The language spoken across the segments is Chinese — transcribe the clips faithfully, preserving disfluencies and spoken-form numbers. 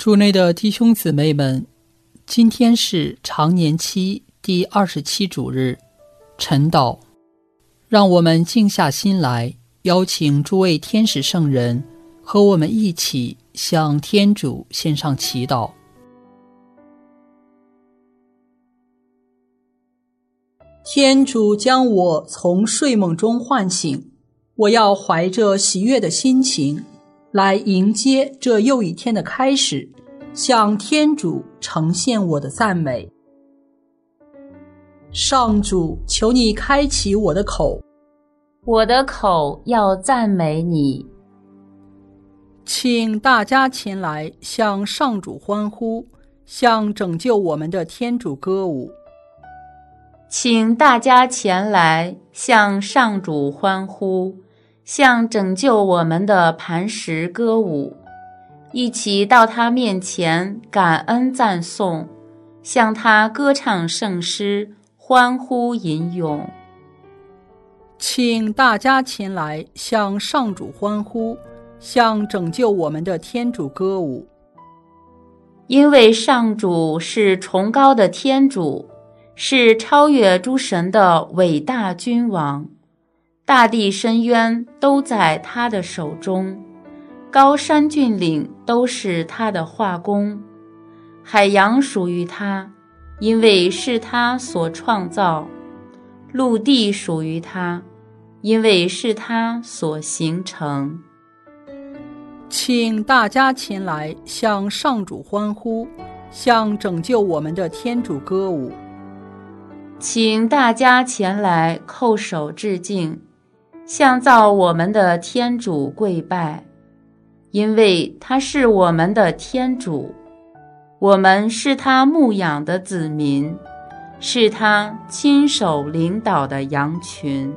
主内的弟兄姊妹们，今天是常年期第二十七主日，晨祷。让我们静下心来，邀请诸位天使圣人和我们一起向天主献上祈祷。天主将我从睡梦中唤醒，我要怀着喜悦的心情来迎接这又一天的开始，向天主呈现我的赞美。上主，求你开启我的口， 我的口要赞美你。 请大家前来向上主欢呼，向拯救我们的天主歌舞。 请大家前来向上主欢呼，向拯救我们的磐石歌舞，一起到他面前感恩赞颂，向他歌唱圣诗，欢呼吟咏。 请大家前来向上主欢呼，向拯救我们的天主歌舞。 因为上主是崇高的天主，是超越诸神的伟大君王，大地深渊都在他的手中，高山峻岭都是他的画工，海洋属于他，因为是他所创造，陆地属于他，因为是他所形成。 请大家前来向上主欢呼，向拯救我们的天主歌舞。 请大家前来叩首致敬，向造我们的天主跪拜，因为他是我们的天主，我们是他牧养的子民，是他亲手领导的羊群。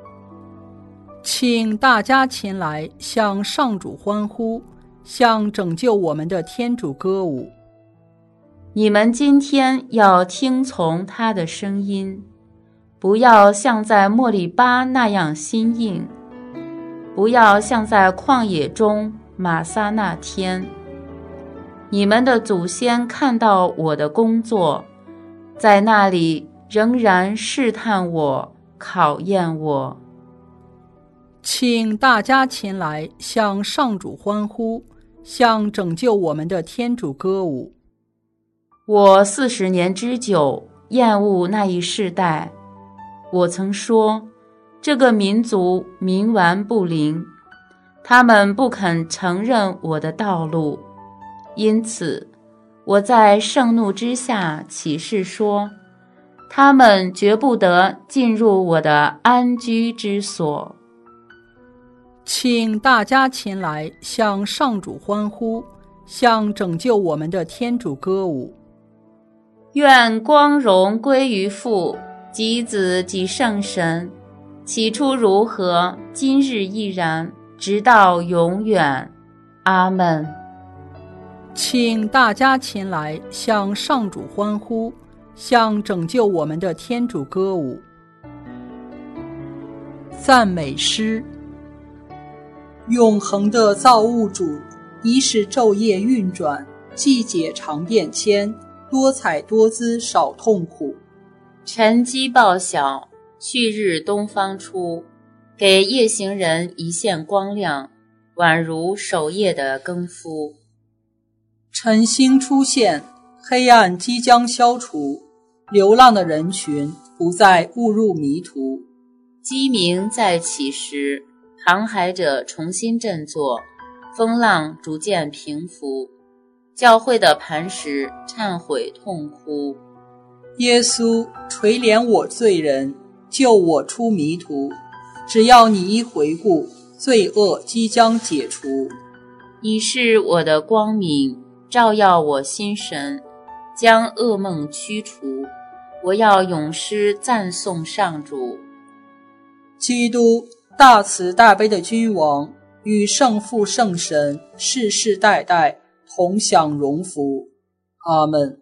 请大家前来向上主欢呼，向拯救我们的天主歌舞。 你们今天要听从他的声音，不要像在莫利巴那样心硬，不要像在旷野中玛撒那天。你们的祖先看到我的工作，在那里仍然试探我，考验我。 请大家前来向上主欢呼，向拯救我们的天主歌舞。 我四十年之久厌恶那一世代，我曾说，这个民族冥顽不灵，他们不肯承认我的道路，因此我在盛怒之下起誓说，他们绝不得进入我的安居之所。 请大家前来向上主欢呼，向拯救我们的天主歌舞。 愿光荣归于父及子及圣神，起初如何，今日亦然，直到永远。阿们。 请大家前来向上主欢呼，向拯救我们的天主歌舞。赞美诗。永恒的造物主，已使昼夜运转，季节常变迁，多彩多姿少痛苦。 晨鸡报晓，旭日东方出，给夜行人一线光亮，宛如守夜的更夫。 晨星出现，黑暗即将消除，流浪的人群不再误入迷途。 鸡鸣在起时，航海者重新振作，风浪逐渐平伏，教会的磐石忏悔痛哭。 耶稣，垂怜我罪人，救我出迷途。只要你一回顾，罪恶即将解除。 你是我的光明，照耀我心神，将噩梦驱除。我要咏诗赞颂上主。 基督，大慈大悲的君王，与圣父圣神世世代代同享荣福。阿们。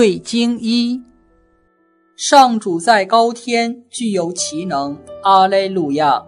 对经一，上主在高天，具有其能，阿肋路亚。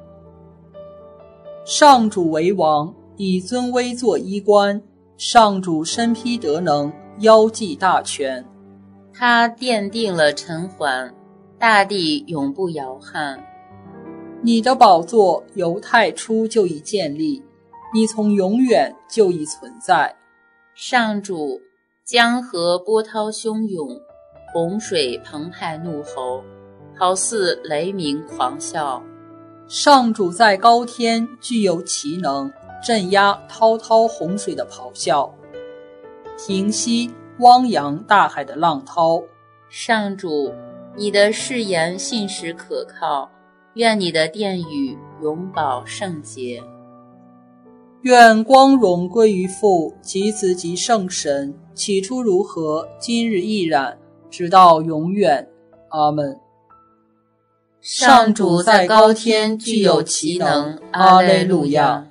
上主为王，以尊威作衣冠，上主身披德能，腰系大权。 他奠定了尘寰，大地永不摇撼。 你的宝座由太初就已建立，你从永远就已存在。 上主，江河波涛汹涌，洪水澎湃怒吼，好似雷鸣狂啸。 上主在高天，具有其能，镇压滔滔洪水的咆哮，平息汪洋大海的浪涛。 上主，你的誓言信实可靠，愿你的殿宇永保圣洁。 愿光荣归于父及子及圣神，起初如何，今日亦然，直到永远。阿们。 上主在高天，具有其能，阿肋路亚。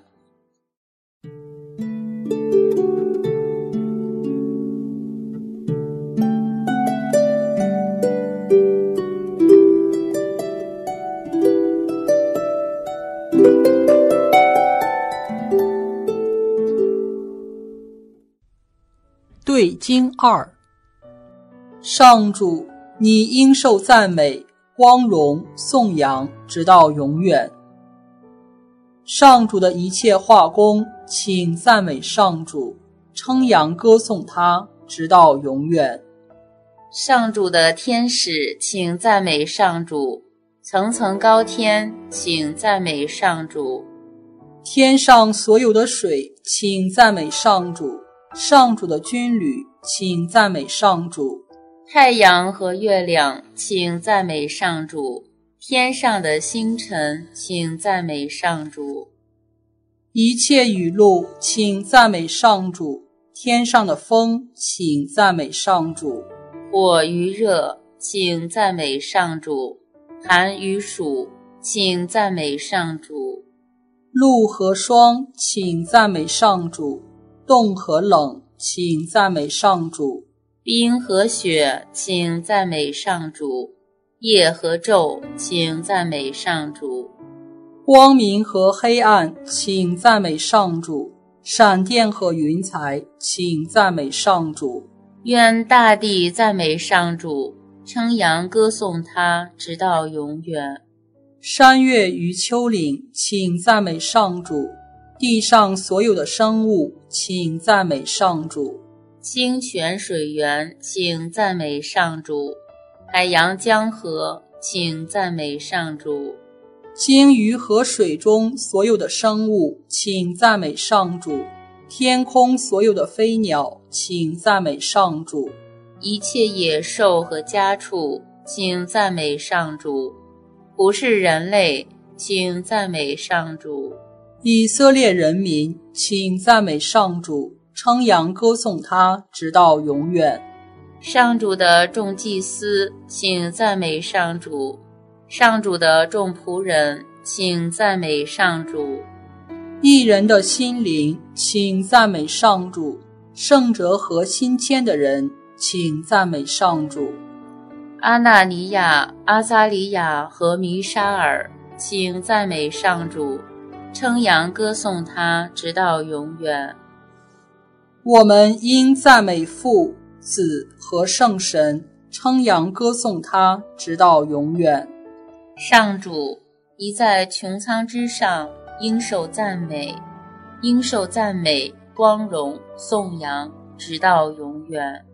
对经二，上主，你应受赞美，光荣颂扬，直到永远。上主的一切化工，请赞美上主，称扬歌颂他，直到永远。 上主的天使，请赞美上主，层层高天，请赞美上主。 天上所有的水，请赞美上主，上主的军旅，请赞美上主。 太阳和月亮，请赞美上主；天上的星辰，请赞美上主。 一切雨露，请赞美上主；天上的风，请赞美上主。 火与热，请赞美上主；寒与暑，请赞美上主。 露和霜，请赞美上主；冻和冷，请赞美上主。 冰和雪，请赞美上主；夜和昼，请赞美上主。 光明和黑暗，请赞美上主；闪电和云彩，请赞美上主。 愿大地赞美上主，称扬歌颂他，直到永远。 山岳与丘陵，请赞美上主；地上所有的生物，请赞美上主。 清泉水源，请赞美上主；海洋江河，请赞美上主。 鲸鱼和水中所有的生物，请赞美上主；天空所有的飞鸟，请赞美上主。 一切野兽和家畜，请赞美上主；不是人类，请赞美上主。 以色列人民，请赞美上主，称扬歌颂他，直到永远。 上主的众祭司，请赞美上主；上主的众仆人，请赞美上主。 义人的心灵，请赞美上主；圣者和心谦的人，请赞美上主。 阿纳尼亚、阿撒里亚和弥沙尔，请赞美上主，称扬歌颂他，直到永远。 我们应赞美父、子和圣神，称扬歌颂他，直到永远。 上主，你在穹苍之上，应受赞美，应受赞美、光荣、颂扬，直到永远。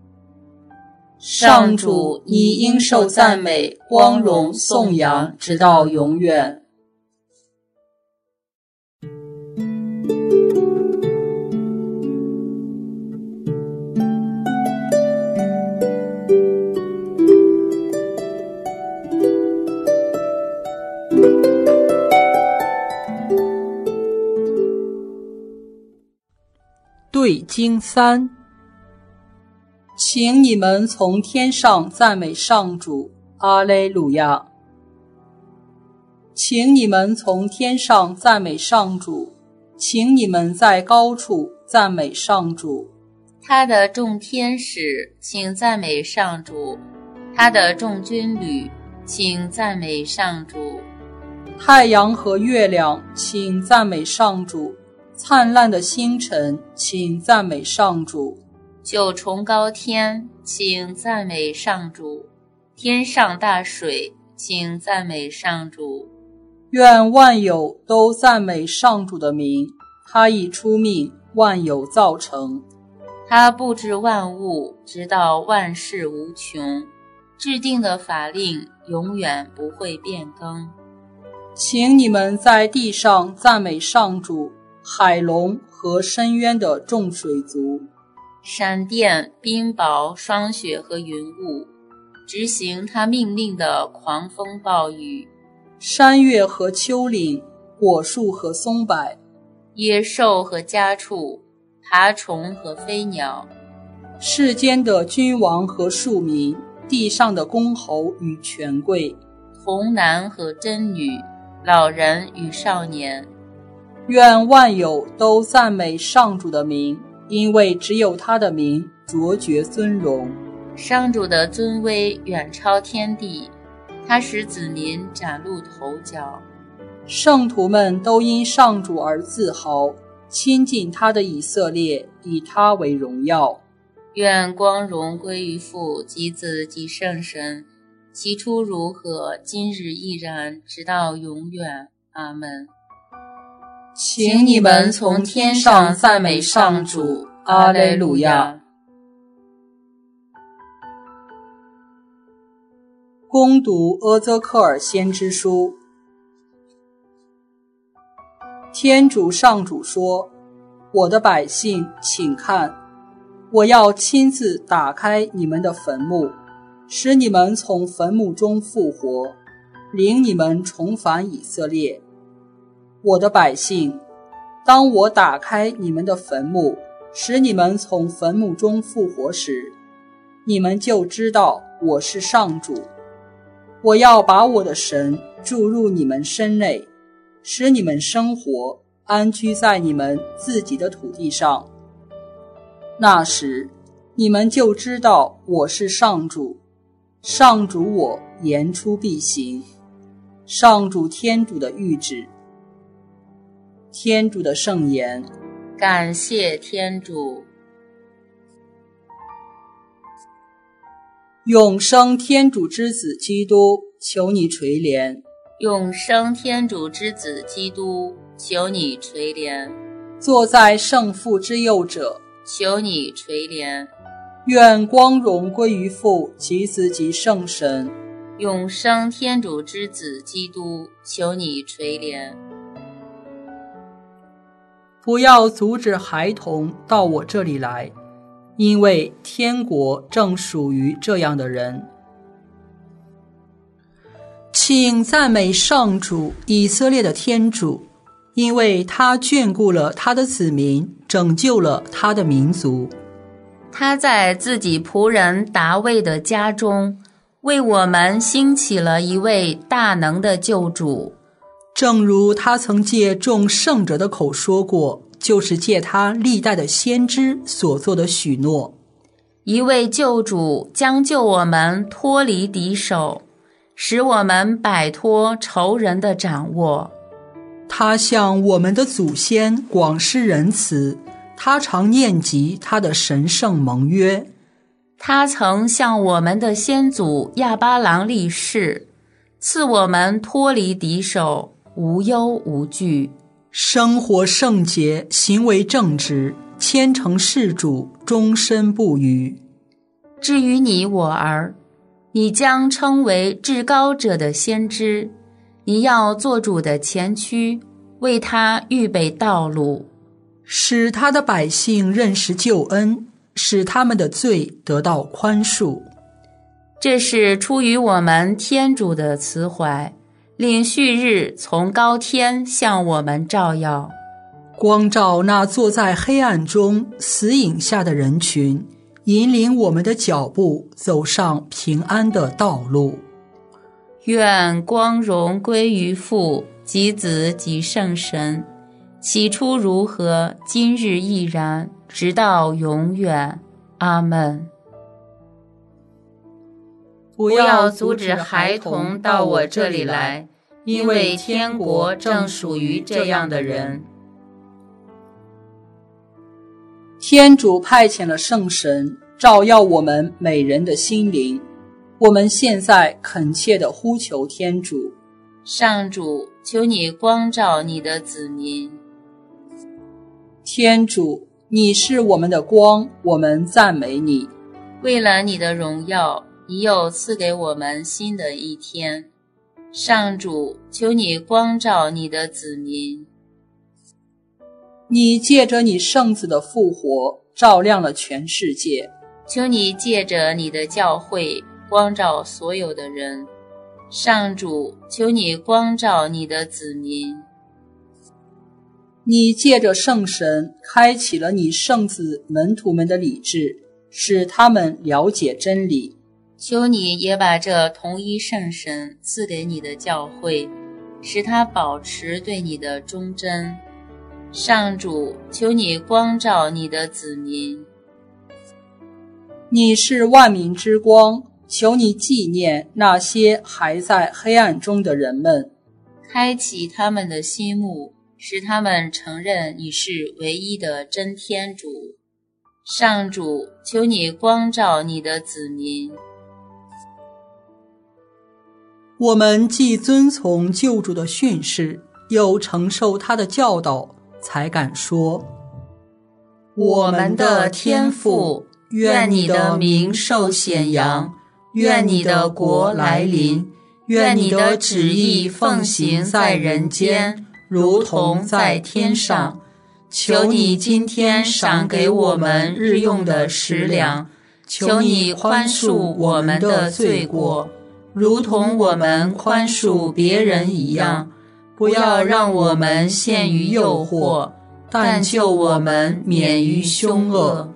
上主，你应受赞美、光荣、颂扬，直到永远。对经三，请你们从天上赞美上主，阿肋路亚。请你们从天上赞美上主，请你们在高处赞美上主， 他的众天使，请赞美上主；他的众军旅，请赞美上主。 太阳和月亮，请赞美上主；灿烂的星辰，请赞美上主。 九重高天，请赞美上主；天上大水，请赞美上主。 愿万有都赞美上主的名，他已出命，万有造成。 他布置万物，直到万事无穷，制定的法令永远不会变更。 请你们在地上赞美上主，海龙和深渊的众水族。 闪电、冰雹、霜雪和云雾，执行他命令的狂风暴雨。 山岳和丘陵，果树和松柏， 野兽和家畜，爬虫和飞鸟。 世间的君王和庶民，地上的公侯与权贵， 童男和真女，老人与少年。 愿万有都赞美上主的名，因为只有他的名卓绝尊荣。 上主的尊威远超天地，他使子民崭露头角。 圣徒们都因上主而自豪，亲近他的以色列，以他为荣耀。 愿光荣归于父及子及圣神，起初如何，今日亦然，直到永远。阿们。 请你们从天上赞美上主，阿肋路亚。恭读阿则克尔先知书。天主上主说：我的百姓，请看，我要亲自打开你们的坟墓，使你们从坟墓中复活，领你们重返以色列。我的百姓，当我打开你们的坟墓，使你们从坟墓中复活时，你们就知道我是上主。我要把我的神注入你们身内，使你们生活，安居在你们自己的土地上。那时，你们就知道我是上主，上主我言出必行。上主天主的谕旨。天主的圣言。 感谢天主。 永生天主之子基督，求你垂怜。 永生天主之子基督，求你垂怜。 坐在圣父之右者， 求你垂怜。 愿光荣归于父及子及圣神。 永生天主之子基督，求你垂怜。 不要阻止孩童到我这里来，因为天国正属于这样的人。请赞美上主，以色列的天主，因为他眷顾了他的子民，拯救了他的民族。 他在自己仆人达味的家中，为我们兴起了一位大能的救主。 正如他曾借众圣者的口说过，就是借他历代的先知所做的许诺。 一位救主将救我们脱离敌手，使我们摆脱仇人的掌握。 他向我们的祖先广施仁慈，他常念及他的神圣盟约。 他曾向我们的先祖亚巴郎立誓，赐我们脱离敌手，无忧无惧， 生活圣洁，行为正直，虔诚事主，终身不渝。 至于你我儿，你将称为至高者的先知，你要做主的前驱，为他预备道路， 使他的百姓认识救恩，使他们的罪得到宽恕。 这是出于我们天主的慈怀，令旭日从高天向我们照耀， 光照那坐在黑暗中死影下的人群，引领我们的脚步走上平安的道路。 愿光荣归于父及子及圣神， 起初如何，今日亦然，直到永远。阿们。不要阻止孩童到我这里来，因为天国正属于这样的人。 天主派遣了圣神，照耀我们每人的心灵。我们现在恳切地呼求天主， 上主，求你光照你的子民。 天主，你是我们的光，我们赞美你。 为了你的荣耀，你又赐给我们新的一天。上主，求你光照你的子民。 你借着你圣子的复活，照亮了全世界。 求你借着你的教会，光照所有的人。上主，求你光照你的子民。 你借着圣神，开启了你圣子门徒们的理智，使他们了解真理。 求你也把这同一圣神赐给你的教会，使它保持对你的忠贞。上主，求你光照你的子民。 你是万民之光，求你纪念那些还在黑暗中的人们， 开启他们的心目，使他们承认你是唯一的真天主。上主，求你光照你的子民。 我们既遵从救主的训示，又承受他的教导，才敢说： 我们的天父，愿你的名受显扬，愿你的国来临，愿你的旨意奉行在人间，如同在天上。求你今天赏给我们日用的食粮，求你宽恕我们的罪过，如同我们宽恕别人一样。不要让我们陷于诱惑，但救我们免于凶恶。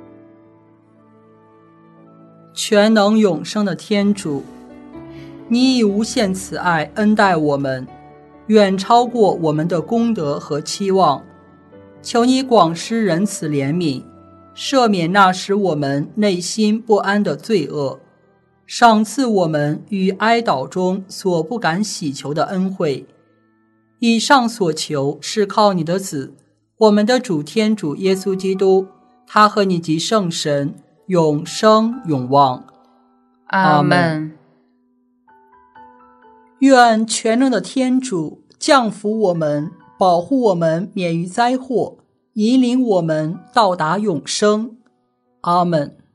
全能永生的天主，你以无限慈爱恩待我们，远超过我们的功德和期望。求你广施仁慈怜悯，赦免那使我们内心不安的罪恶，赏赐我们于哀悼中所不敢祈求的恩惠。以上所求是靠你的子，我们的主天主耶稣基督，他和你及圣神永生永望。 阿们。 愿全能的天主降福我们，保护我们免于灾祸，引领我们到达永生。阿们。